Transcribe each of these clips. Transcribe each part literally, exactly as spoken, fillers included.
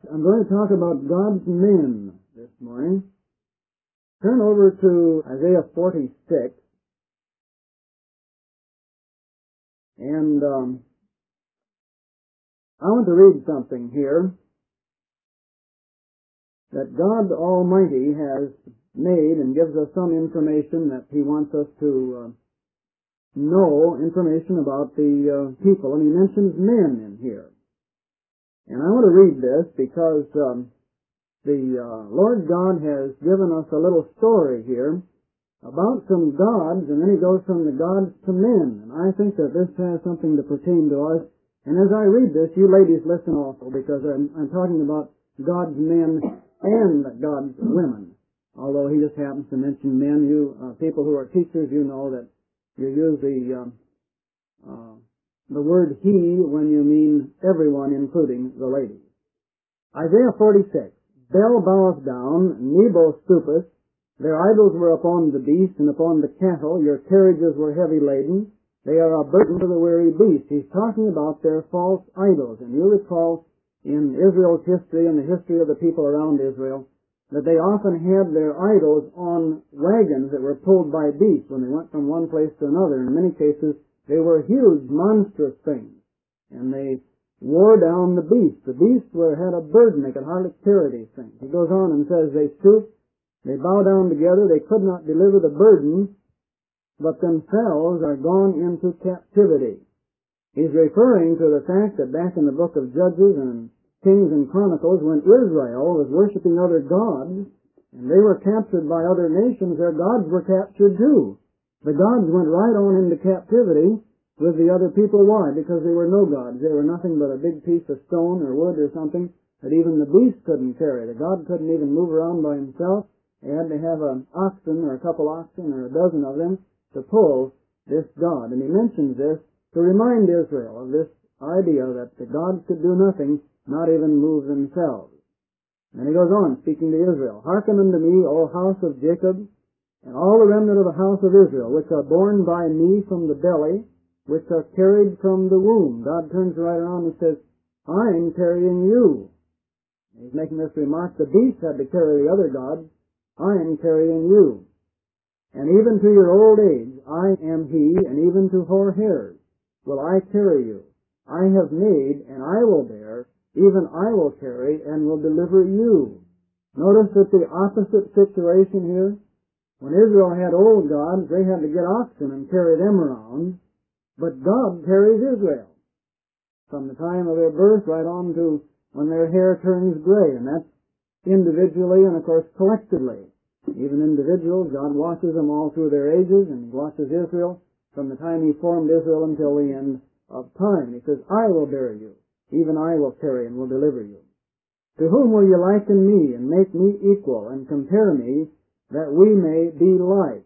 I'm going to talk about God's men this morning. Turn over to Isaiah forty-six, and um, I want to read something here that God Almighty has made and gives us some information that He wants us to uh, know, information about the uh, people, and He mentions men in here. And I want to read this because um, the uh, Lord God has given us a little story here about some gods, and then He goes from the gods to men. And I think that this has something to pertain to us. And as I read this, you ladies listen also, because I'm, I'm talking about God's men and God's women. Although He just happens to mention men, you uh, people who are teachers, you know that you use the um, uh, the word he when you mean everyone, including the ladies. Isaiah forty-six. Bel boweth down, Nebo stoopeth. Their idols were upon the beast and upon the cattle. Your carriages were heavy laden. They are a burden to the weary beast. He's talking about their false idols. And you recall in Israel's history and the history of the people around Israel that they often had their idols on wagons that were pulled by beasts when they went from one place to another. In many cases, they were huge, monstrous things. And they wore down the beast. The beasts were, had a burden. They could hardly carry these things. He goes on and says they stoop, they bow down together, they could not deliver the burden, but themselves are gone into captivity. He's referring to the fact that back in the book of Judges and Kings and Chronicles, when Israel was worshiping other gods, and they were captured by other nations, their gods were captured too. The gods went right on into captivity with the other people. Why? Because they were no gods. They were nothing but a big piece of stone or wood or something that even the beast couldn't carry. The god couldn't even move around by himself. He had to have an oxen or a couple oxen or a dozen of them to pull this god. And he mentions this to remind Israel of this idea that the gods could do nothing, not even move themselves. And he goes on, speaking to Israel. Hearken unto me, O house of Jacob, and all the remnant of the house of Israel, which are born by me from the belly, which are carried from the womb. God turns right around and says, I'm carrying you. He's making this remark, the beast had to carry the other gods. I'm carrying you. And even to your old age, I am he, and even to hoar hairs will I carry you. I have made, and I will bear, even I will carry, and will deliver you. Notice that the opposite situation here. When Israel had old gods, they had to get oxen and carry them around, but God carries Israel from the time of their birth right on to when their hair turns gray, and that's individually and, of course, collectively. Even individuals, God watches them all through their ages, and He watches Israel from the time He formed Israel until the end of time. He says, I will bear you, even I will carry and will deliver you. To whom will you liken me, and make me equal, and compare me, that we may be like?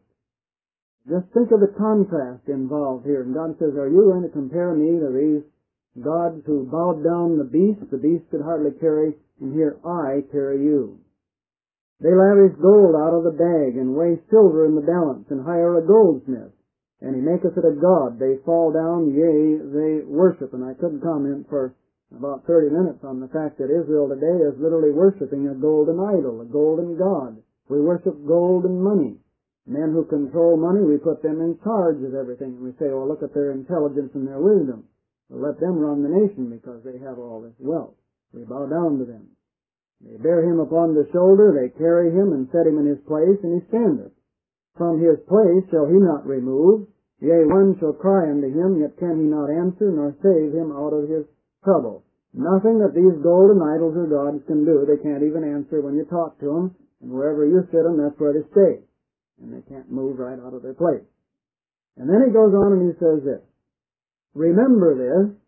Just think of the contrast involved here. And God says, are you going to compare me to these gods who bowed down the beast? The beast could hardly carry, and here I carry you. They lavish gold out of the bag, and weigh silver in the balance, and hire a goldsmith, and he maketh it a god. They fall down, yea, they worship. And I could comment for about thirty minutes on the fact that Israel today is literally worshiping a golden idol, a golden god. We worship gold and money. Men who control money, we put them in charge of everything. And we say, well, look at their intelligence and their wisdom. We'll let them run the nation because they have all this wealth. We bow down to them. They bear him upon the shoulder, they carry him and set him in his place, and he standeth. From his place shall he not remove. Yea, one shall cry unto him, yet can he not answer, nor save him out of his trouble. Nothing that these golden idols or gods can do, they can't even answer when you talk to them. And wherever you sit them, that's where they stay. And they can't move right out of their place. And then he goes on and he says this, remember this,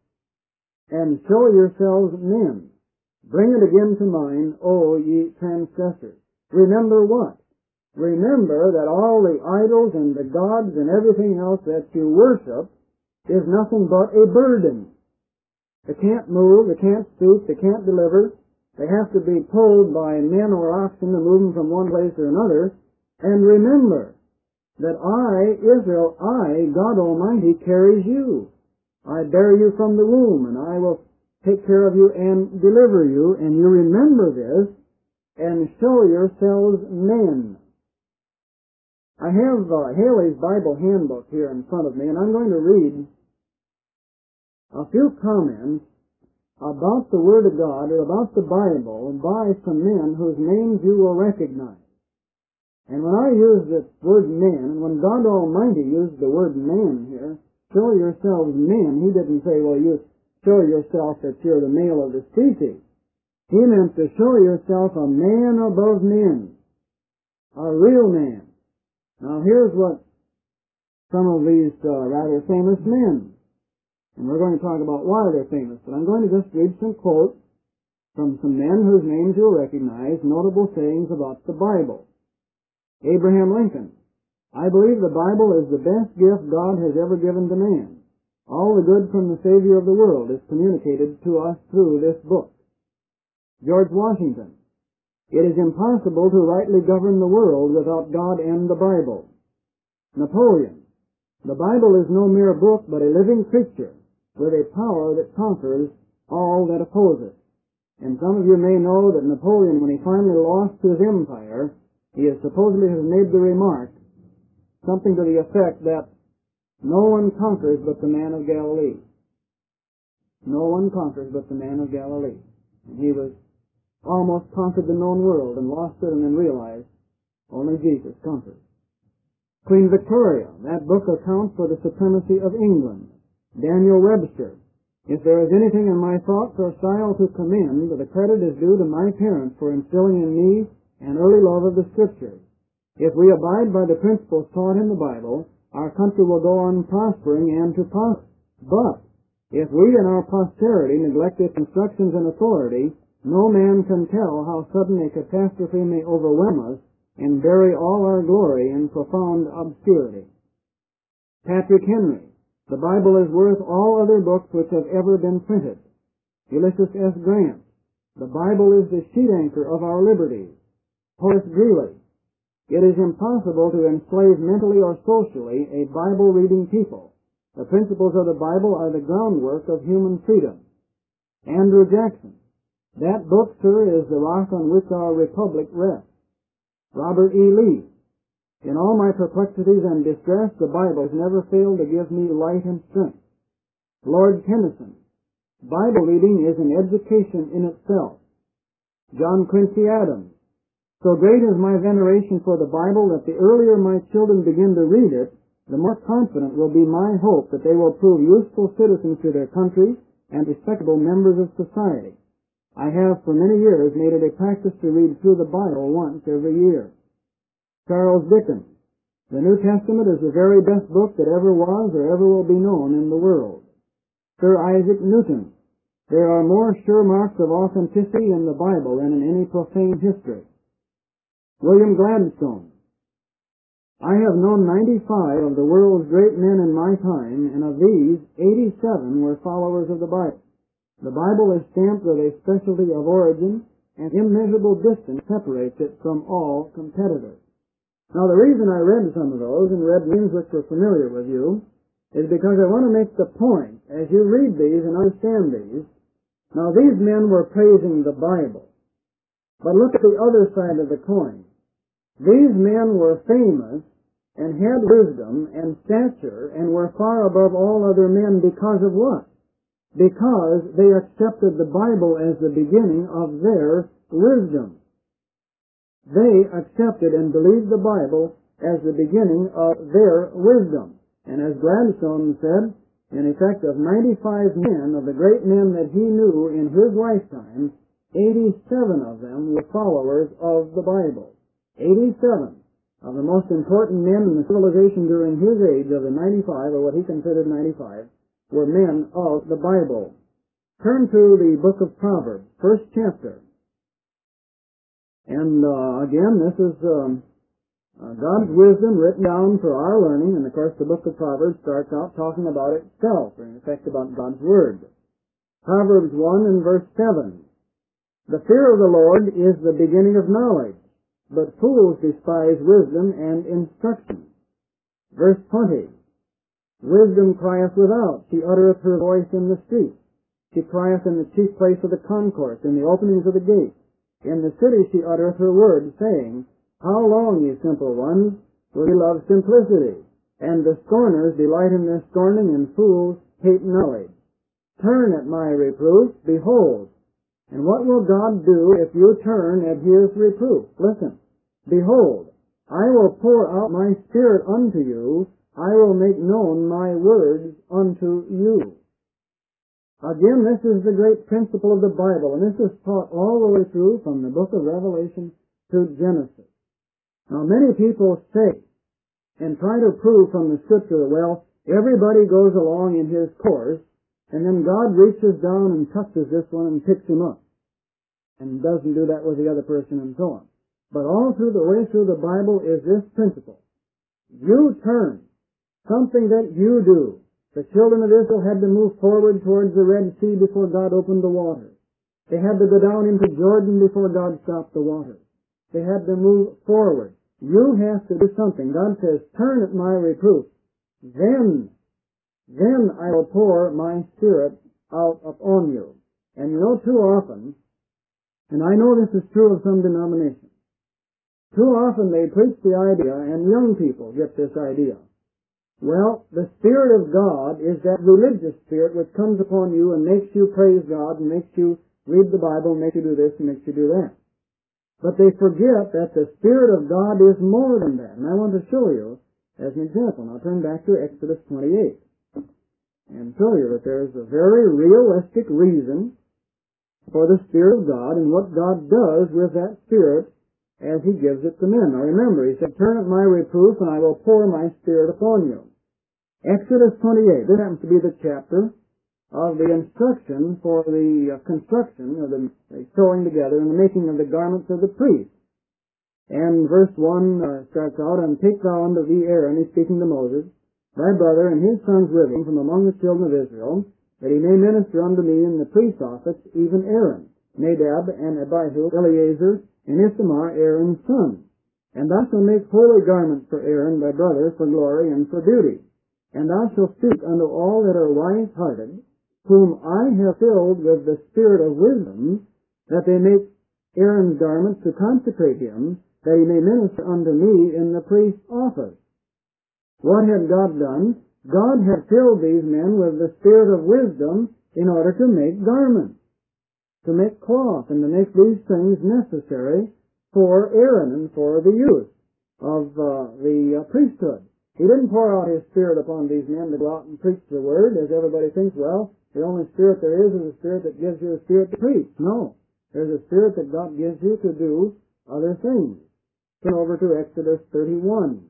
and show yourselves men. Bring it again to mind, O ye transgressors. Remember what? Remember that all the idols and the gods and everything else that you worship is nothing but a burden. They can't move, they can't stoop, they can't deliver. They have to be pulled by men or oxen to move them from one place to another. And remember that I, Israel, I, God Almighty, carries you. I bear you from the womb, and I will take care of you and deliver you, and you remember this and show yourselves men. I have uh, Haley's Bible Handbook here in front of me, and I'm going to read a few comments about the Word of God or about the Bible by some men whose names you will recognize. And when I use the word men, and when God Almighty used the word man here, show yourselves men, He didn't say, well, you show yourself that you're the male of the species. He meant to show yourself a man above men, a real man. Now here's what some of these uh, rather famous men, and we're going to talk about why they're famous, but I'm going to just read some quotes from some men whose names you'll recognize, notable sayings about the Bible. Abraham Lincoln: I believe the Bible is the best gift God has ever given to man. All the good from the Savior of the world is communicated to us through this book. George Washington: It is impossible to rightly govern the world without God and the Bible. Napoleon: The Bible is no mere book, but a living creature with a power that conquers all that oppose it. And some of you may know that Napoleon, when he finally lost his empire, he has supposedly has made the remark, something to the effect that no one conquers but the man of Galilee. No one conquers but the man of Galilee. And he was almost conquered the known world and lost it and then realized only Jesus conquers. Queen Victoria, that book accounts for the supremacy of England. Daniel Webster: If there is anything in my thoughts or style to commend, the credit is due to my parents for instilling in me an early love of the Scriptures. If we abide by the principles taught in the Bible, our country will go on prospering and to prosper. But if we and our posterity neglect its instructions and authority, no man can tell how sudden a catastrophe may overwhelm us and bury all our glory in profound obscurity. Patrick Henry: The Bible is worth all other books which have ever been printed. Ulysses S. Grant: The Bible is the sheet anchor of our liberties. Horace Greeley: It is impossible to enslave mentally or socially a Bible-reading people. The principles of the Bible are the groundwork of human freedom. Andrew Jackson: That book, sir, is the rock on which our republic rests. Robert E. Lee: In all my perplexities and distress, the Bible has never failed to give me light and strength. Lord Tennyson: Bible reading is an education in itself. John Quincy Adams: So great is my veneration for the Bible that the earlier my children begin to read it, the more confident will be my hope that they will prove useful citizens to their country and respectable members of society. I have for many years made it a practice to read through the Bible once every year. Charles Dickens: The New Testament is the very best book that ever was or ever will be known in the world. Sir Isaac Newton: There are more sure marks of authenticity in the Bible than in any profane history. William Gladstone: I have known ninety-five of the world's great men in my time, and of these, eighty-seven were followers of the Bible. The Bible is stamped with a specialty of origin, and immeasurable distance separates it from all competitors. Now, the reason I read some of those and read names which were familiar with you is because I want to make the point, as you read these and understand these, now these men were praising the Bible. But look at the other side of the coin. These men were famous and had wisdom and stature and were far above all other men because of what? Because they accepted the Bible as the beginning of their wisdom. They accepted and believed the Bible as the beginning of their wisdom. And as Gladstone said, in effect of ninety-five men, of the great men that he knew in his lifetime, eighty-seven of them were followers of the Bible. eighty-seven of the most important men in the civilization during his age of the ninety-five, or what he considered ninety-five, were men of the Bible. Turn to the book of Proverbs, first chapter. And uh, again, this is um, uh, God's wisdom written down for our learning, and of course the book of Proverbs starts out talking about itself, or in effect about God's Word. Proverbs one and verse seven. The fear of the Lord is the beginning of knowledge, but fools despise wisdom and instruction. Verse twenty. Wisdom crieth without, she uttereth her voice in the street. She crieth in the chief place of the concourse, in the openings of the gate. In the city she uttereth her word, saying, How long, ye simple ones, will ye love simplicity? And the scorners delight in their scorning, and fools hate knowledge. Turn at my reproof, behold. And what will God do if you turn at his reproof? Listen. Behold, I will pour out my Spirit unto you. I will make known my words unto you. Again, this is the great principle of the Bible, and this is taught all the way through from the book of Revelation to Genesis. Now, many people say and try to prove from the Scripture that, well, everybody goes along in his course, and then God reaches down and touches this one and picks him up, and doesn't do that with the other person, and so on. But all through the way through the Bible is this principle. You turn. Something that you do. The children of Israel had to move forward towards the Red Sea before God opened the water. They had to go down into Jordan before God stopped the water. They had to move forward. You have to do something. God says, turn at my reproof. Then, then I will pour my Spirit out upon you. And you know, too often, and I know this is true of some denominations, too often they preach the idea, and young people get this idea. Well, the Spirit of God is that religious spirit which comes upon you and makes you praise God and makes you read the Bible and makes you do this and makes you do that. But they forget that the Spirit of God is more than that. And I want to show you as an example. Now turn back to Exodus twenty-eight and show you that there is a very realistic reason for the Spirit of God and what God does with that Spirit as he gives it to men. Now remember, he said, turn at my reproof and I will pour my Spirit upon you. Exodus twenty-eight, this happens to be the chapter of the instruction for the uh, construction, or the, the sewing together and the making of the garments of the priest. And verse one uh, starts out, And take thou unto thee Aaron, he's speaking to Moses, thy brother and his sons with him from among the children of Israel, that he may minister unto me in the priest's office, even Aaron, Nadab and Abihu, Eleazar, and Ithamar, Aaron's son. And thou shalt make holy garments for Aaron thy brother, for glory and for beauty. And thou shalt speak unto all that are wise-hearted, whom I have filled with the spirit of wisdom, that they make Aaron's garments to consecrate him, that he may minister unto me in the priest's office. What had God done? God had filled these men with the spirit of wisdom in order to make garments, to make cloth, and to make these things necessary for Aaron and for the youth of uh, the uh, priesthood. He didn't pour out his Spirit upon these men to go out and preach the Word, as everybody thinks, well, the only Spirit there is is a Spirit that gives you a Spirit to preach. No. There's a Spirit that God gives you to do other things. Turn over to Exodus thirty-one,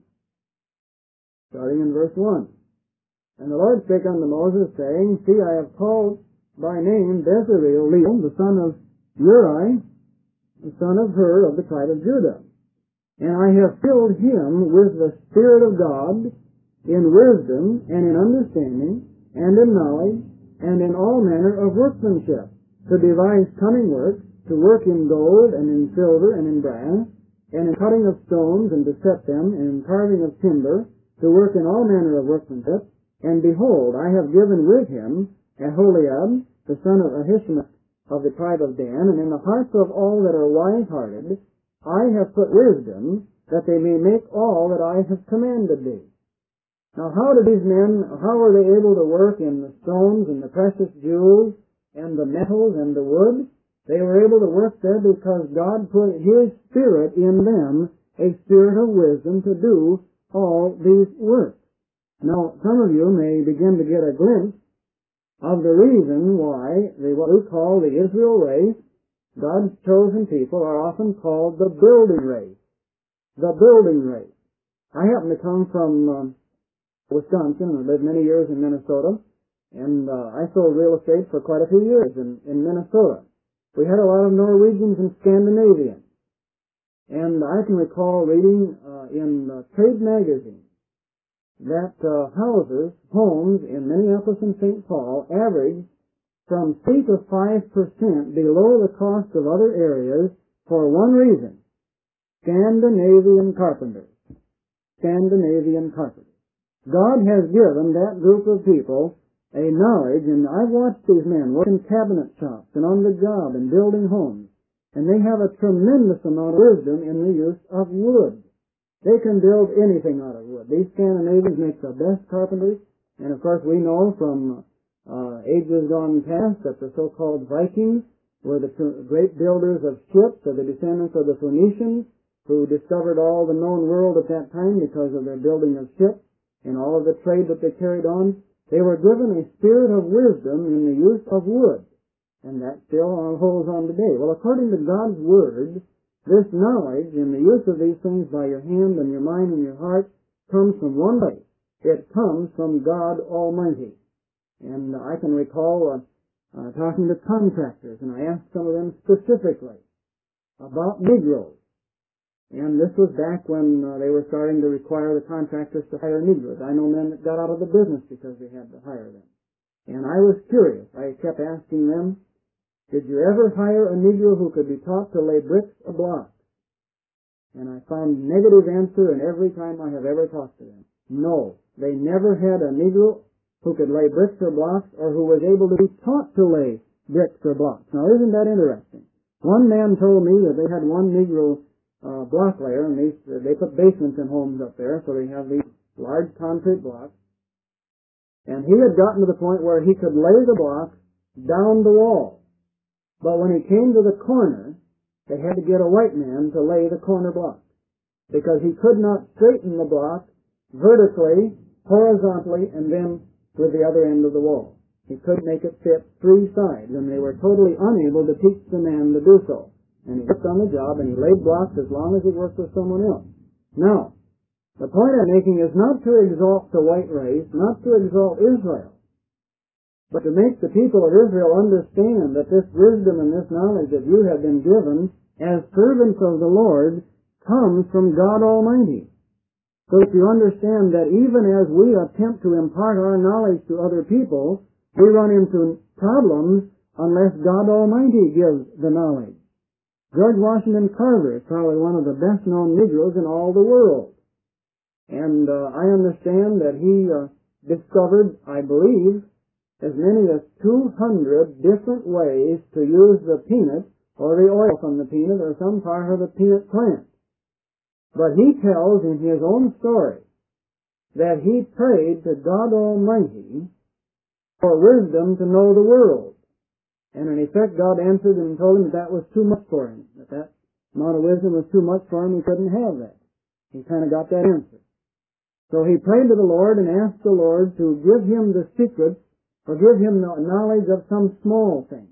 starting in verse one. And the Lord spake unto Moses, saying, See, I have called by name Bezaleel, the son of Uri, the son of Hur of the tribe of Judah. And I have filled him with the Spirit of God in wisdom and in understanding and in knowledge and in all manner of workmanship, to devise cunning works, to work in gold and in silver and in brass, and in cutting of stones and to set them, and in carving of timber, to work in all manner of workmanship. And behold, I have given with him Aholiab, the son of Ahisamach of the tribe of Dan, and in the hearts of all that are wise-hearted I have put wisdom, that they may make all that I have commanded thee. Now how did these men, how were they able to work in the stones and the precious jewels and the metals and the wood? They were able to work there because God put His Spirit in them, a spirit of wisdom to do all these works. Now some of you may begin to get a glimpse of the reason why the, what we call the Israel race, God's chosen people, are often called the building race. The building race. I happen to come from um, Wisconsin and lived many years in Minnesota, and uh, I sold real estate for quite a few years in, in Minnesota. We had a lot of Norwegians and Scandinavians, and I can recall reading uh, in uh, trade magazines that uh, houses, homes in Minneapolis and Saint Paul average from three to five percent below the cost of other areas for one reason: Scandinavian carpenters. Scandinavian carpenters. God has given that group of people a knowledge, and I've watched these men work in cabinet shops and on the job and building homes, and they have a tremendous amount of wisdom in the use of wood. They can build anything out of wood. These Scandinavians make the best carpenters, and of course we know from uh, ages gone past that the so-called Vikings were the great builders of ships, or the descendants of the Phoenicians, who discovered all the known world at that time because of their building of ships and all of the trade that they carried on. They were given a spirit of wisdom in the use of wood, and that still holds on today. Well, according to God's Word, this knowledge in the use of these things by your hand and your mind and your heart comes from one place. It comes from God Almighty. And I can recall uh, uh, talking to contractors, and I asked some of them specifically about Negroes. And this was back when uh, they were starting to require the contractors to hire Negroes. I know men that got out of the business because they had to hire them. And I was curious. I kept asking them, did you ever hire a Negro who could be taught to lay bricks or blocks? And I found negative answer in every time I have ever talked to them. No, they never had a Negro who could lay bricks or blocks, or who was able to be taught to lay bricks or blocks. Now, isn't that interesting? One man told me that they had one Negro uh, block layer, and these, uh, they put basements in homes up there, so they have these large concrete blocks. And he had gotten to the point where he could lay the blocks down the wall. But when he came to the corner, they had to get a white man to lay the corner block, because he could not straighten the block vertically, horizontally, and then with the other end of the wall. He couldn't make it fit three sides, and they were totally unable to teach the man to do so. And he worked on the job, and he laid blocks as long as he worked with someone else. Now, the point I'm making is not to exalt the white race, not to exalt Israel, but to make the people of Israel understand that this wisdom and this knowledge that you have been given as servants of the Lord comes from God Almighty. So if you understand that even as we attempt to impart our knowledge to other people, we run into problems unless God Almighty gives the knowledge. George Washington Carver is probably one of the best-known Negroes in all the world. And uh, I understand that he uh, discovered, I believe, as many as two hundred different ways to use the peanut or the oil from the peanut or some part of the peanut plant. But he tells in his own story that he prayed to God Almighty for wisdom to know the world. And in effect, God answered him and told him that that was too much for him, that that amount of wisdom was too much for him, he couldn't have that. He kind of got that answer. So he prayed to the Lord and asked the Lord to give him the secret, or give him the knowledge of some small thing.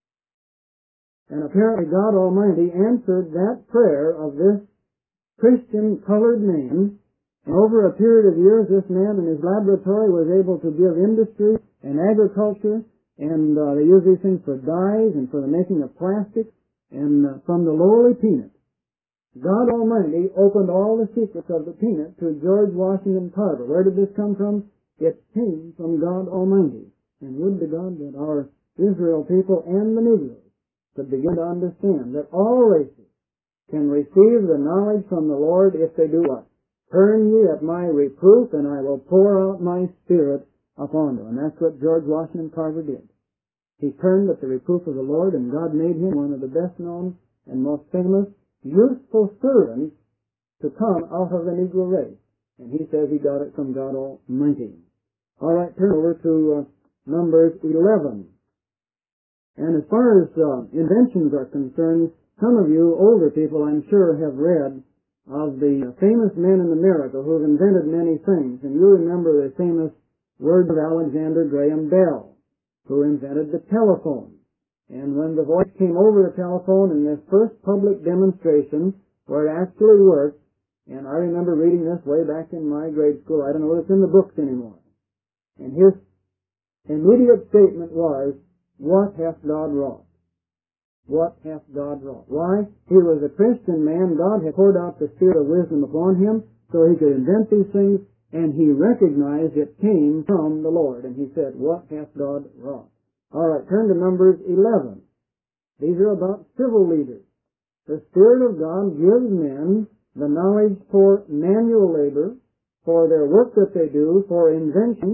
And apparently God Almighty answered that prayer of this Christian colored man, and over a period of years this man in his laboratory was able to give industry and agriculture, and uh, they use these things for dyes and for the making of plastics, and uh, from the lowly peanut. God Almighty opened all the secrets of the peanut to George Washington Carver. Where did this come from? It came from God Almighty. And would to God that our Israel people and the Negroes could begin to understand that all races can receive the knowledge from the Lord if they do what? Turn ye at my reproof, and I will pour out my Spirit upon them. And that's what George Washington Carver did. He turned at the reproof of the Lord, and God made him one of the best known and most famous, useful servants to come out of the Negro race. And he says he got it from God Almighty. All right, turn over to uh, Numbers eleven. And as far as uh, inventions are concerned, some of you older people, I'm sure, have read of the famous men in America who have invented many things. And you remember the famous words of Alexander Graham Bell, who invented the telephone. And when the voice came over the telephone in this first public demonstration where it actually worked, and I remember reading this way back in my grade school, I don't know if it's in the books anymore, and his immediate statement was, "What hath God wrought? What hath God wrought?" Why? He was a Christian man. God had poured out the Spirit of wisdom upon him so he could invent these things, and he recognized it came from the Lord. And he said, "What hath God wrought?" All right, turn to Numbers eleven. These are about civil leaders. The Spirit of God gives men the knowledge for manual labor, for their work that they do, for inventions,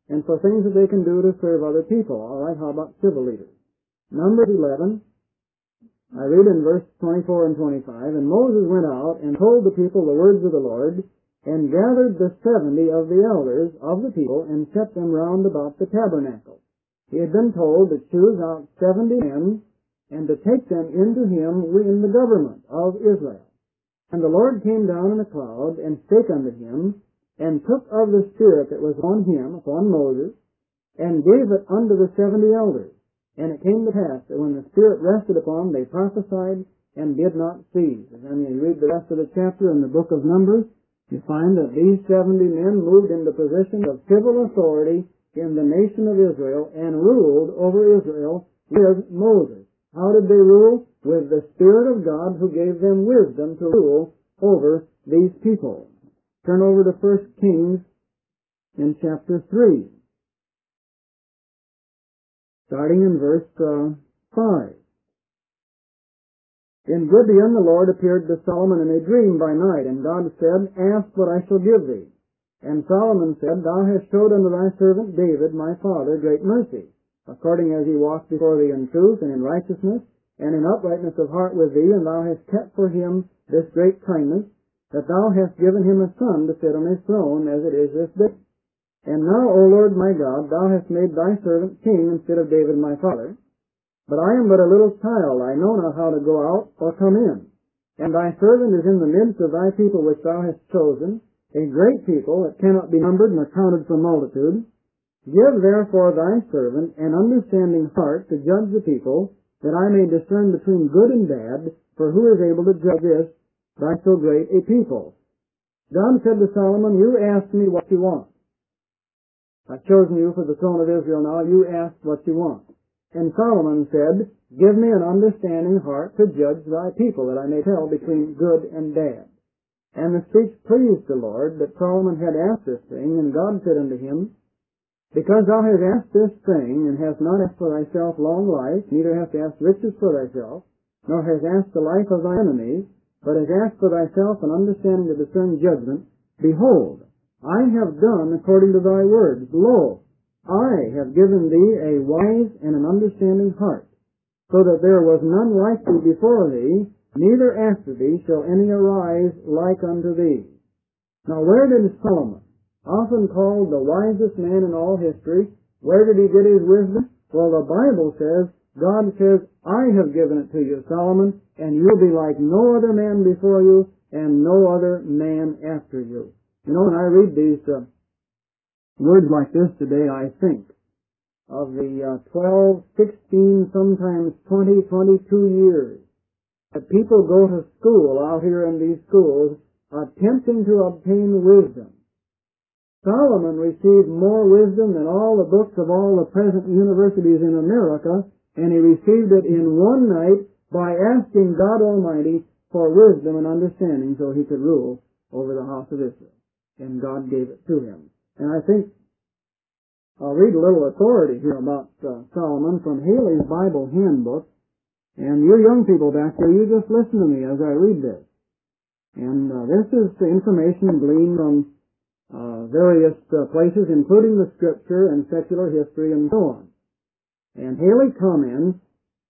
and for things that they can do to serve other people. All right, how about civil leaders? Numbers eleven, I read in verse twenty-four and twenty-five, "And Moses went out and told the people the words of the Lord, and gathered the seventy of the elders of the people, and set them round about the tabernacle. He had been told to choose out seventy men, and to take them into him in the government of Israel. And the Lord came down in a cloud, and spake unto him, and took of the Spirit that was on him, upon Moses, and gave it unto the seventy elders. And it came to pass that when the Spirit rested upon them, they prophesied, and did not cease." And then you read the rest of the chapter in the book of Numbers, you find that these seventy men moved into positions of civil authority in the nation of Israel, and ruled over Israel with Moses. How did they rule? With the Spirit of God, who gave them wisdom to rule over these people. Turn over to First Kings in chapter three, starting in verse uh, five. "In Gibeon the Lord appeared to Solomon in a dream by night, and God said, Ask what I shall give thee. And Solomon said, Thou hast showed unto thy servant David my father great mercy, according as he walked before thee in truth and in righteousness, and in uprightness of heart with thee, and thou hast kept for him this great kindness, that thou hast given him a son to sit on his throne, as it is this day. And now, O Lord my God, thou hast made thy servant king instead of David my father. But I am but a little child, I know not how to go out or come in. And thy servant is in the midst of thy people which thou hast chosen, a great people that cannot be numbered nor counted for multitude. Give therefore thy servant an understanding heart to judge the people, that I may discern between good and bad, for who is able to judge this, by so great a people? God said to Solomon, You ask me what you want. I've chosen you for the throne of Israel now, you ask what you want. And Solomon said, Give me an understanding heart to judge thy people, that I may tell between good and bad. And the speech pleased the Lord, that Solomon had asked this thing, and God said unto him, Because thou hast asked this thing, and hast not asked for thyself long life, neither hast asked riches for thyself, nor hast asked the life of thy enemies, but hast asked for thyself an understanding to discern judgment, behold, I have done according to thy words. Lo, I have given thee a wise and an understanding heart, so that there was none like thee before thee, neither after thee shall any arise like unto thee. Now where did Solomon, often called the wisest man in all history, where did he get his wisdom? Well, the Bible says, God says, I have given it to you, Solomon, and you'll be like no other man before you, and no other man after you. You know, when I read these uh, words like this today, I think of the uh, twelve, sixteen, sometimes twenty, twenty-two years that people go to school out here in these schools attempting to obtain wisdom. Solomon received more wisdom than all the books of all the present universities in America, and he received it in one night by asking God Almighty for wisdom and understanding so he could rule over the house of Israel. And God gave it to him. And I think I'll read a little authority here about uh, Solomon from Haley's Bible Handbook. And you young people back there, you just listen to me as I read this. And uh, this is the information gleaned from uh, various uh, places, including the Scripture and secular history and so on. And Haley comments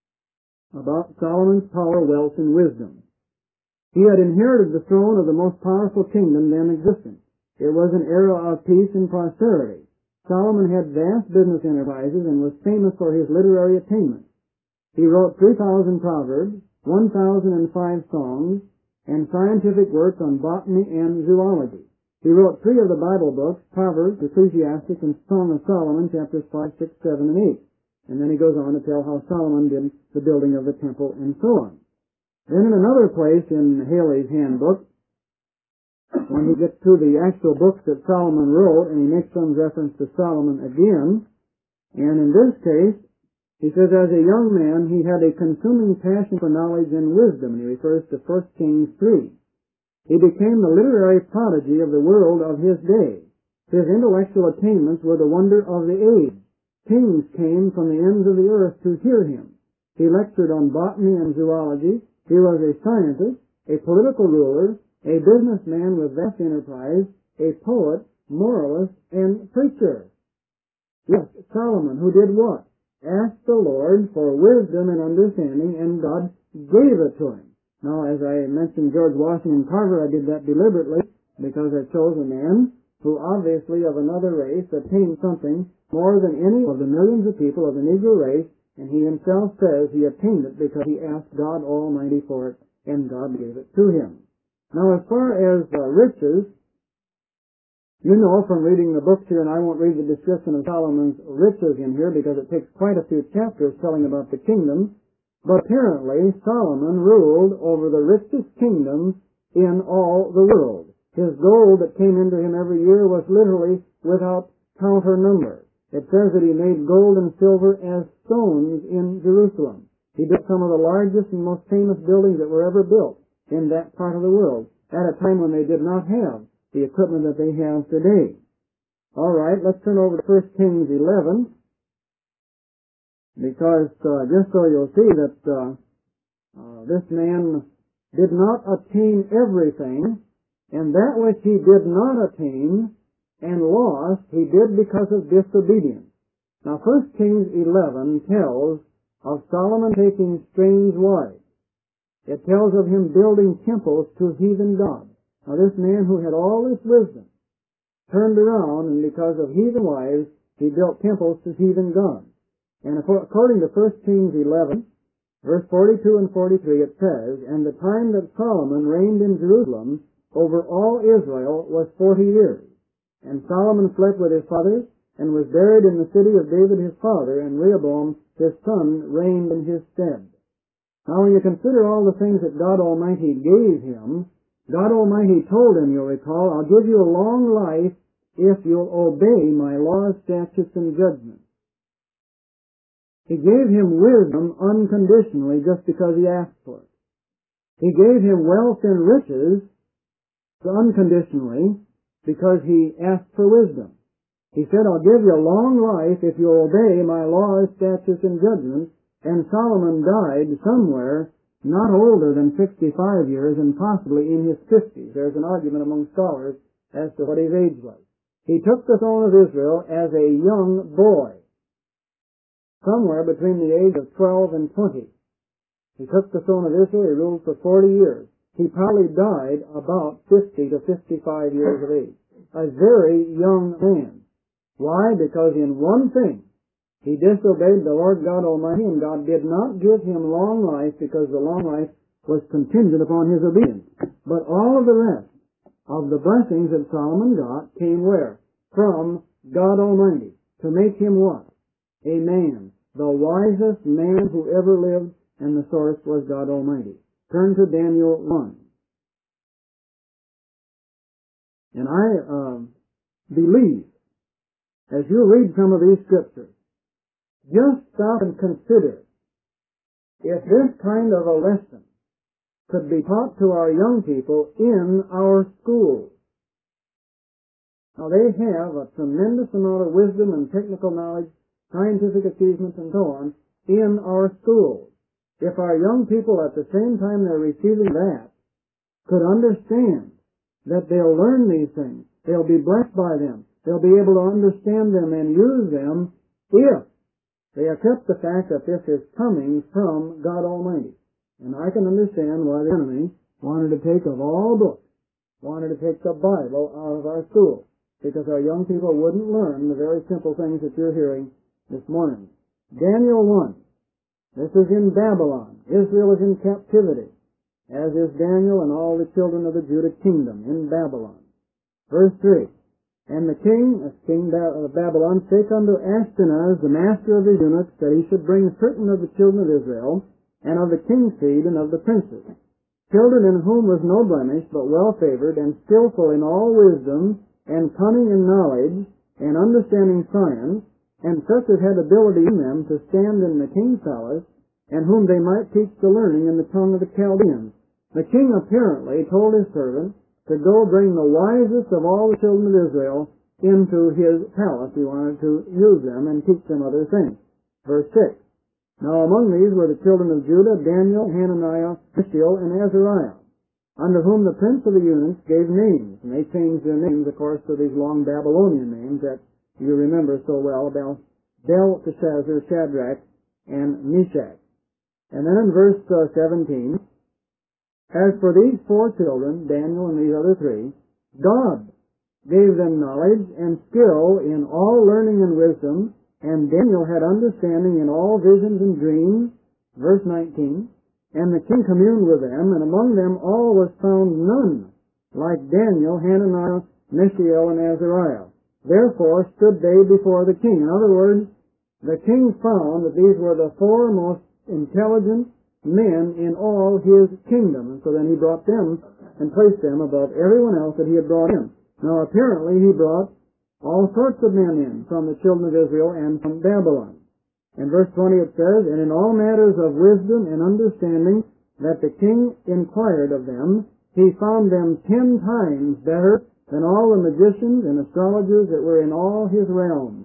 about Solomon's power, wealth, and wisdom. He had inherited the throne of the most powerful kingdom then existent. It was an era of peace and prosperity. Solomon had vast business enterprises and was famous for his literary attainments. He wrote three thousand proverbs, one thousand five songs, and scientific works on botany and zoology. He wrote three of the Bible books, Proverbs, Ecclesiastes, and Song of Solomon, chapters five, six, seven, and eight. And then he goes on to tell how Solomon did the building of the temple and so on. Then in another place in Haley's handbook, when he gets to the actual books that Solomon wrote, and he makes some reference to Solomon again, and in this case, he says, as a young man, he had a consuming passion for knowledge and wisdom, and he refers to First Kings three. He became the literary prodigy of the world of his day. His intellectual attainments were the wonder of the age. Kings came from the ends of the earth to hear him. He lectured on botany and zoology. He was a scientist, a political ruler, a businessman with vast enterprise, a poet, moralist, and preacher. Yes, Solomon, who did what? Asked the Lord for wisdom and understanding, and God gave it to him. Now, as I mentioned George Washington Carver, I did that deliberately because I chose a man who obviously of another race attained something more than any of the millions of people of the Negro race, and he himself says he attained it because he asked God Almighty for it, and God gave it to him. Now, as far as uh, riches, you know from reading the books here, and I won't read the description of Solomon's riches in here because it takes quite a few chapters telling about the kingdom, but apparently Solomon ruled over the richest kingdom in all the world. His gold that came into him every year was literally without count or number. It says that he made gold and silver as stones in Jerusalem. He built some of the largest and most famous buildings that were ever built in that part of the world at a time when they did not have the equipment that they have today. All right, let's turn over to First Kings eleven, because uh, just so you'll see that uh, uh, this man did not attain everything, and that which he did not attain and lost, he did because of disobedience. Now, First Kings eleven tells of Solomon taking strange wives. It tells of him building temples to heathen gods. Now, this man who had all this wisdom turned around, and because of heathen wives, he built temples to heathen gods. And according to First Kings eleven, verse forty-two and forty-three, it says, "And the time that Solomon reigned in Jerusalem over all Israel was forty years. And Solomon slept with his fathers, and was buried in the city of David his father, and Rehoboam his son reigned in his stead." Now, when you consider all the things that God Almighty gave him, God Almighty told him, you'll recall, "I'll give you a long life if you'll obey my laws, statutes, and judgments." He gave him wisdom unconditionally just because he asked for it. He gave him wealth and riches unconditionally because he asked for wisdom. He said, "I'll give you a long life if you obey my laws, statutes, and judgments." And Solomon died somewhere not older than sixty-five years, and possibly in his fifties. There's an argument among scholars as to what his age was. He took the throne of Israel as a young boy, somewhere between the age of twelve and twenty. He took the throne of Israel. He ruled for forty years. He probably died about fifty to fifty-five years of age. A very young man. Why? Because in one thing, he disobeyed the Lord God Almighty, and God did not give him long life because the long life was contingent upon his obedience. But all of the rest of the blessings that Solomon got came where? From God Almighty. To make him what? A man. The wisest man who ever lived, and the source was God Almighty. Turn to Daniel one. And I uh, believe, as you read some of these scriptures, just stop and consider if this kind of a lesson could be taught to our young people in our schools. Now, they have a tremendous amount of wisdom and technical knowledge, scientific achievements, and so on in our schools. If our young people, at the same time they're receiving that, could understand that they'll learn these things, they'll be blessed by them, they'll be able to understand them and use them if they accept the fact that this is coming from God Almighty. And I can understand why the enemy wanted to take of all books, wanted to take the Bible out of our schools, because our young people wouldn't learn the very simple things that you're hearing this morning. Daniel one. This is in Babylon. Israel is in captivity, as is Daniel and all the children of the Judah kingdom in Babylon. Verse three. "And the king, as king of Babylon, spake unto Ashpenaz, the master of his eunuchs, that he should bring certain of the children of Israel, and of the king's seed, and of the princes, children in whom was no blemish, but well favored, and skillful in all wisdom, and cunning in knowledge, and understanding science, and such as had ability in them to stand in the king's palace, and whom they might teach the learning in the tongue of the Chaldeans." The king apparently told his servant to go bring the wisest of all the children of Israel into his palace. He wanted to use them and teach them other things. Verse six. "Now among these were the children of Judah, Daniel, Hananiah, Mishael, and Azariah, under whom the prince of the eunuchs gave names." And they changed their names, of course, to these long Babylonian names that you remember so well about Belteshazzar, Shadrach, and Meshach. And then in verse uh, seventeen, as for these four children, Daniel and these other three, God gave them knowledge and skill in all learning and wisdom, and Daniel had understanding in all visions and dreams. Verse nineteen, and the king communed with them, and among them all was found none like Daniel, Hananiah, Mishael, and Azariah. Therefore stood they before the king. In other words, the king found that these were the four most intelligent men in all his kingdom. And so then he brought them and placed them above everyone else that he had brought in. Now apparently he brought all sorts of men in from the children of Israel and from Babylon. In verse twenty it says, and in all matters of wisdom and understanding that the king inquired of them, he found them ten times better than all the magicians and astrologers that were in all his realms.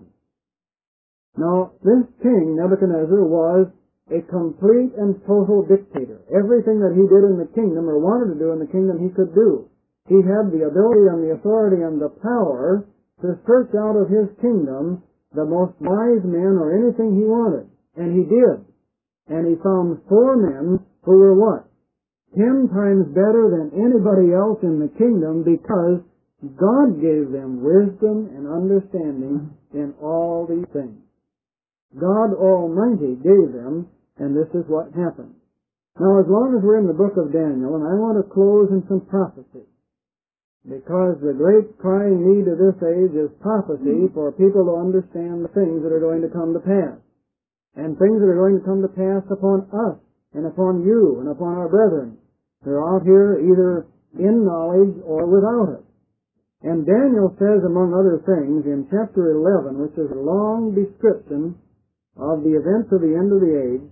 Now, this king, Nebuchadnezzar, was a complete and total dictator. Everything that he did in the kingdom, or wanted to do in the kingdom, he could do. He had the ability and the authority and the power to search out of his kingdom the most wise men or anything he wanted. And he did. And he found four men who were what? Ten times better than anybody else in the kingdom, because God gave them wisdom and understanding in all these things. God Almighty gave them, and this is what happened. Now, as long as we're in the book of Daniel, and I want to close in some prophecy, because the great crying need of this age is prophecy for people to understand the things that are going to come to pass, and things that are going to come to pass upon us, and upon you, and upon our brethren. They're out here either in knowledge or without it. And Daniel says, among other things, in chapter eleven, which is a long description of the events of the end of the age,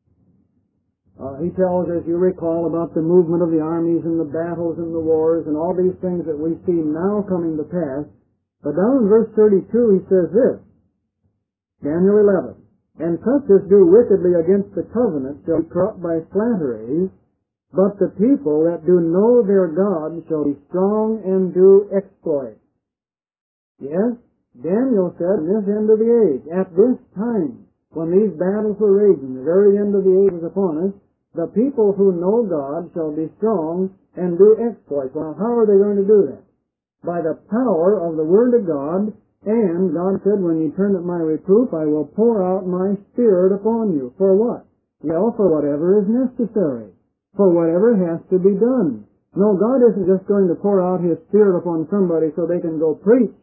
uh, he tells, as you recall, about the movement of the armies and the battles and the wars and all these things that we see now coming to pass. But down in verse thirty-two he says this, Daniel eleven, and such as do wickedly against the covenant shall be corrupt by flatteries, but the people that do know their God shall be strong and do exploits. Yes, Daniel said, in this end of the age, at this time, when these battles were raging, the very end of the age is upon us, the people who know God shall be strong and do exploits. Well, how are they going to do that? By the power of the Word of God, and God said, when you turn at my reproof, I will pour out my Spirit upon you. For what? Well, for whatever is necessary. For whatever has to be done. No, God isn't just going to pour out His Spirit upon somebody so they can go preach.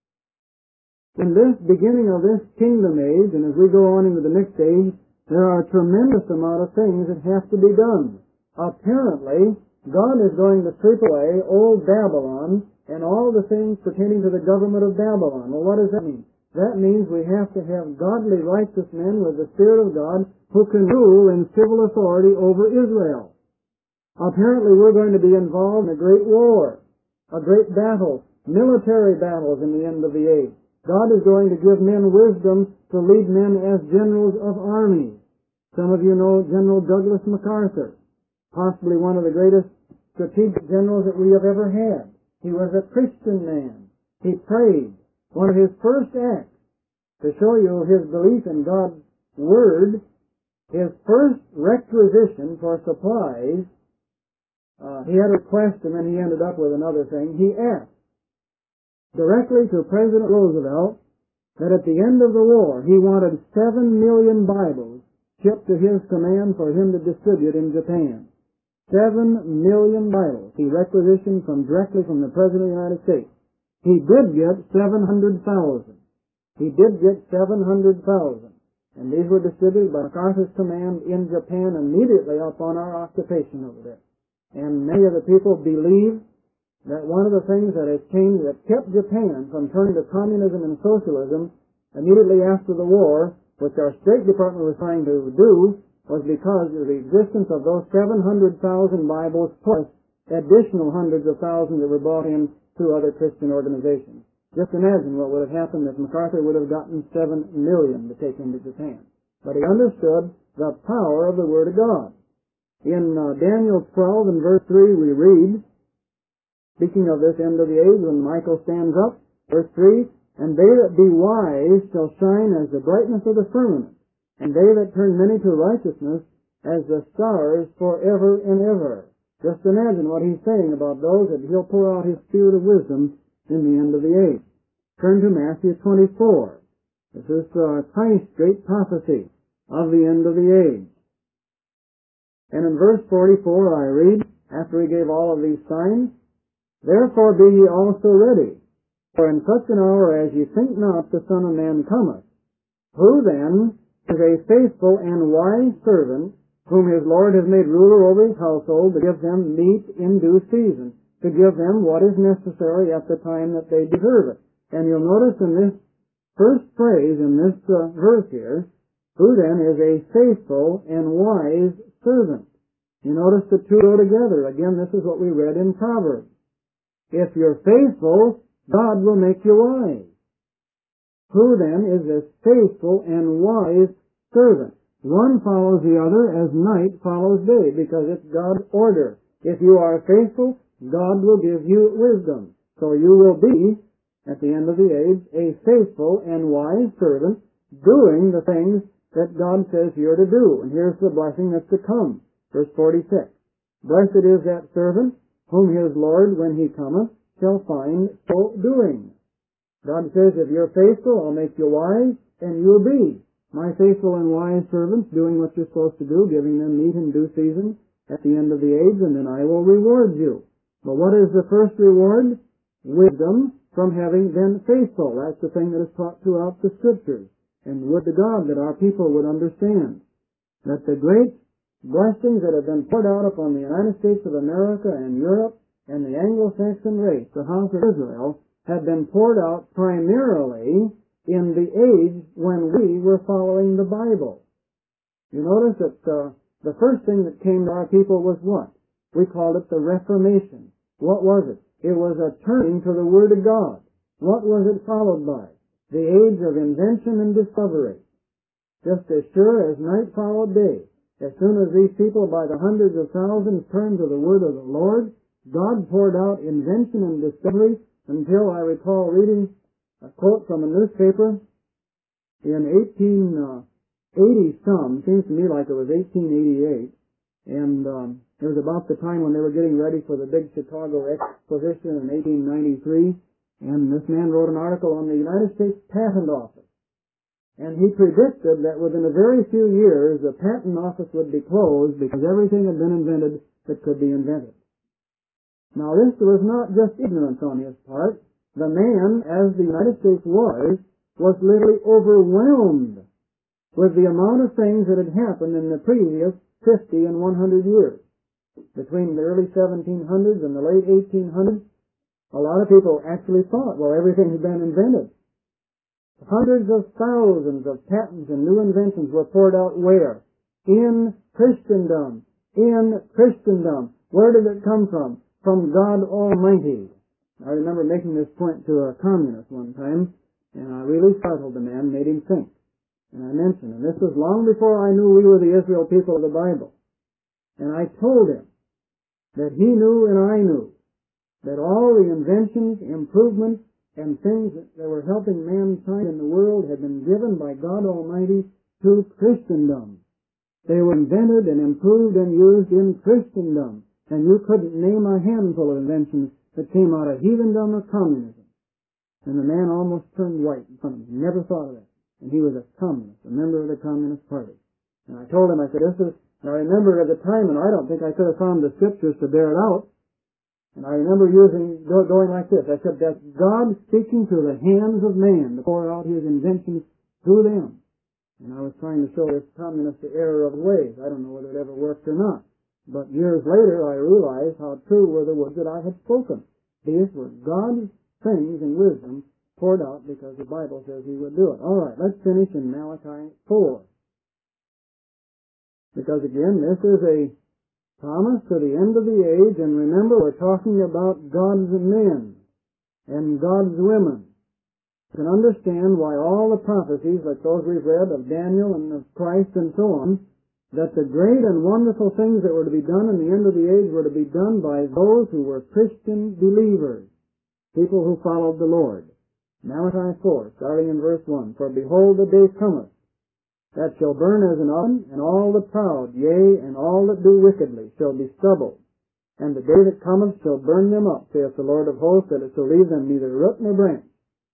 In this beginning of this kingdom age, and as we go on into the next age, there are a tremendous amount of things that have to be done. Apparently, God is going to sweep away old Babylon and all the things pertaining to the government of Babylon. Well, what does that mean? That means we have to have godly, righteous men with the Spirit of God who can rule in civil authority over Israel. Apparently, we're going to be involved in a great war, a great battle, military battles in the end of the age. God is going to give men wisdom to lead men as generals of armies. Some of you know General Douglas MacArthur, possibly one of the greatest strategic generals that we have ever had. He was a Christian man. He prayed. One of his first acts, to show you his belief in God's Word, his first requisition for supplies, uh, he had a request and then he ended up with another thing. He asked directly to President Roosevelt that at the end of the war he wanted seven million Bibles shipped to his command for him to distribute in Japan. Seven million Bibles he requisitioned from directly from the President of the United States. He did get seven hundred thousand. He did get seven hundred thousand. And these were distributed by MacArthur's command in Japan immediately upon our occupation over there. And many of the people believe that one of the things that has changed, that kept Japan from turning to communism and socialism immediately after the war, which our State Department was trying to do, was because of the existence of those seven hundred thousand Bibles plus additional hundreds of thousands that were brought in through other Christian organizations. Just imagine what would have happened if MacArthur would have gotten seven million to take into Japan. But he understood the power of the Word of God. In uh, Daniel twelve and verse three we read, speaking of this end of the age, when Michael stands up, verse three, And they that be wise shall shine as the brightness of the firmament, and they that turn many to righteousness as the stars forever and ever. Just imagine what he's saying about those that he'll pour out his spirit of wisdom in the end of the age. Turn to Matthew twenty-four. This is uh, Christ's great prophecy of the end of the age. And in verse forty-four I read, after he gave all of these signs, "Therefore be ye also ready, for in such an hour as ye think not the Son of Man cometh. Who then is a faithful and wise servant, whom his Lord has made ruler over his household, to give them meat in due season, to give them what is necessary at the time that they deserve it?" And you'll notice in this first phrase, in this uh, verse here, who then is a faithful and wise servant. You notice the two go together. Again, this is what we read in Proverbs. If you're faithful, God will make you wise. Who then is this faithful and wise servant? One follows the other as night follows day, because it's God's order. If you are faithful, God will give you wisdom. So you will be, at the end of the age, a faithful and wise servant, doing the things that God says you're to do. And here's the blessing that's to come. Verse forty-six. "Blessed is that servant whom his Lord, when he cometh, shall find so doing." God says, if you're faithful, I'll make you wise, and you'll be my faithful and wise servants, doing what you're supposed to do, giving them meat in due season at the end of the age, and then I will reward you. But what is the first reward? Wisdom from having been faithful. That's the thing that is taught throughout the Scriptures. And would to God that our people would understand that the great blessings that have been poured out upon the United States of America and Europe and the Anglo-Saxon race, the house of Israel, had been poured out primarily in the age when we were following the Bible. You notice that uh, the first thing that came to our people was what? We called it the Reformation. What was it? It was a turning to the Word of God. What was it followed by? The age of invention and discovery. Just as sure as night followed day, as soon as these people by the hundreds of thousands turned to the Word of the Lord, God poured out invention and discovery until I recall reading a quote from a newspaper in eighteen eighty some, seems to me like it was eighteen eighty-eight, and um, it was about the time when they were getting ready for the big Chicago Exposition in eighteen ninety-three, and this man wrote an article on the United States Patent Office, and he predicted that within a very few years the patent office would be closed because everything had been invented that could be invented. Now this was not just ignorance on his part. The man, as the United States was, was literally overwhelmed with the amount of things that had happened in the previous fifty and one hundred years. Between the early seventeen hundreds and the late eighteen hundreds, a lot of people actually thought, well, everything had been invented. Hundreds of thousands of patents and new inventions were poured out where? In Christendom. In Christendom. Where did it come from? From God Almighty. I remember making this point to a communist one time, and I really startled the man, made him think. And I mentioned, and this was long before I knew we were the Israel people of the Bible. And I told him that he knew and I knew that all the inventions, improvements, and things that were helping mankind in the world had been given by God Almighty to Christendom. They were invented and improved and used in Christendom. And you couldn't name a handful of inventions that came out of heathendom or communism. And the man almost turned white in front of me. He never thought of that. And he was a communist, a member of the Communist Party. And I told him, I said, this is, and I remember at the time, and I don't think I could have found the Scriptures to bear it out, and I remember using, going like this. I said, that's God speaking through the hands of man to pour out his inventions through them. And I was trying to show this communist the error of ways. I don't know whether it ever worked or not. But years later, I realized how true were the words that I had spoken. These were God's things and wisdom poured out because the Bible says he would do it. All right, let's finish in Malachi four. Because again, this is a promise to the end of the age, and remember, we're talking about God's men and God's women. You can understand why all the prophecies, like those we've read of Daniel and of Christ and so on, that the great and wonderful things that were to be done in the end of the age were to be done by those who were Christian believers, people who followed the Lord. Malachi four, starting in verse one. For behold, the day cometh, that shall burn as an oven, and all the proud, yea, and all that do wickedly, shall be stubble. And the day that cometh shall burn them up, saith the Lord of hosts, that it shall leave them neither root nor branch.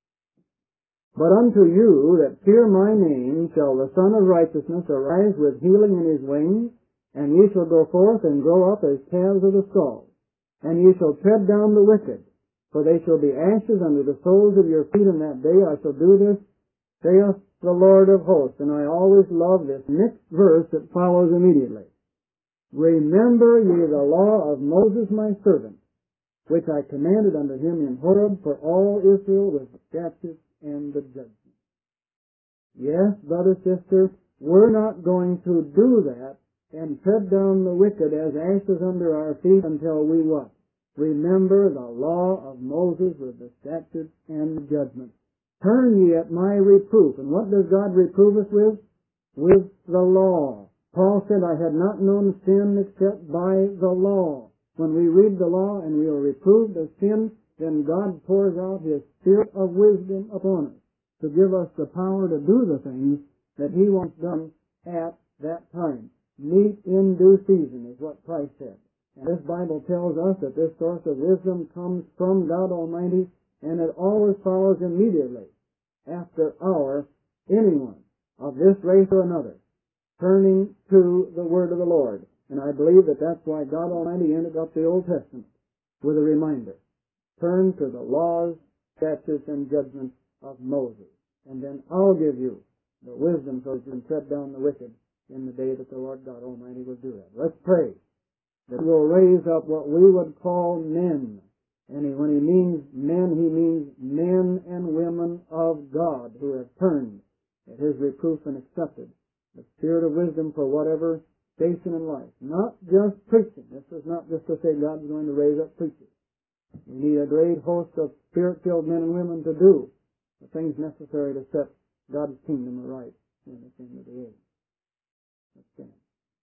But unto you that fear my name shall the Son of Righteousness arise with healing in his wings, and ye shall go forth and grow up as calves of the stall. And ye shall tread down the wicked, for they shall be ashes under the soles of your feet in that day. I shall do this, saith the Lord of hosts. And I always love this next verse that follows immediately. Remember ye the law of Moses my servant, which I commanded unto him in Horeb for all Israel with the statutes and the judgment. Yes, brother, sister, we're not going to do that and tread down the wicked as ashes under our feet until we what? Remember the law of Moses with the statutes and the judgment. Turn ye at my reproof. And what does God reprove us with? With the law. Paul said, I had not known sin except by the law. When we read the law and we are reproved of sin, then God pours out His Spirit of wisdom upon us to give us the power to do the things that He wants done at that time. Meet in due season is what Christ said. And this Bible tells us that this source of wisdom comes from God Almighty, and it always follows immediately after our, anyone of this race or another, turning to the Word of the Lord. And I believe that that's why God Almighty ended up the Old Testament with a reminder. Turn to the laws, statutes, and judgments of Moses. And then I'll give you the wisdom so that you can tread down the wicked in the day that the Lord God Almighty will do that. Let's pray that we'll raise up what we would call men. And he, when he means men, he means men and women of God who have turned at His reproof and accepted the Spirit of wisdom for whatever station in life. Not just preaching. This is not just to say God's going to raise up preachers. We need a great host of Spirit-filled men and women to do the things necessary to set God's kingdom aright in this end of the age. Let's stand.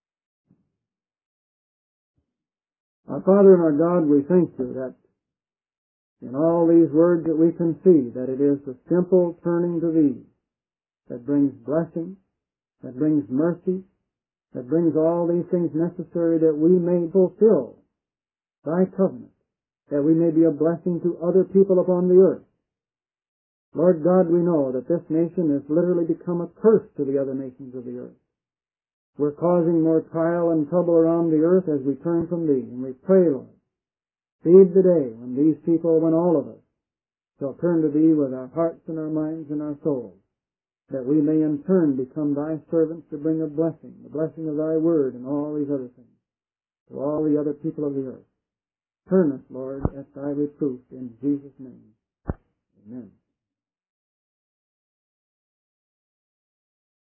Our Father and our God, we thank you that in all these words that we can see that it is the simple turning to Thee that brings blessing, that brings mercy, that brings all these things necessary that we may fulfill Thy covenant, that we may be a blessing to other people upon the earth. Lord God, we know that this nation has literally become a curse to the other nations of the earth. We're causing more trial and trouble around the earth as we turn from Thee. And we pray, Lord, feed the day when these people, when all of us, shall turn to Thee with our hearts and our minds and our souls, that we may in turn become Thy servants to bring a blessing, the blessing of Thy word and all these other things, to all the other people of the earth. Turn us, Lord, at Thy reproof in Jesus' name. Amen.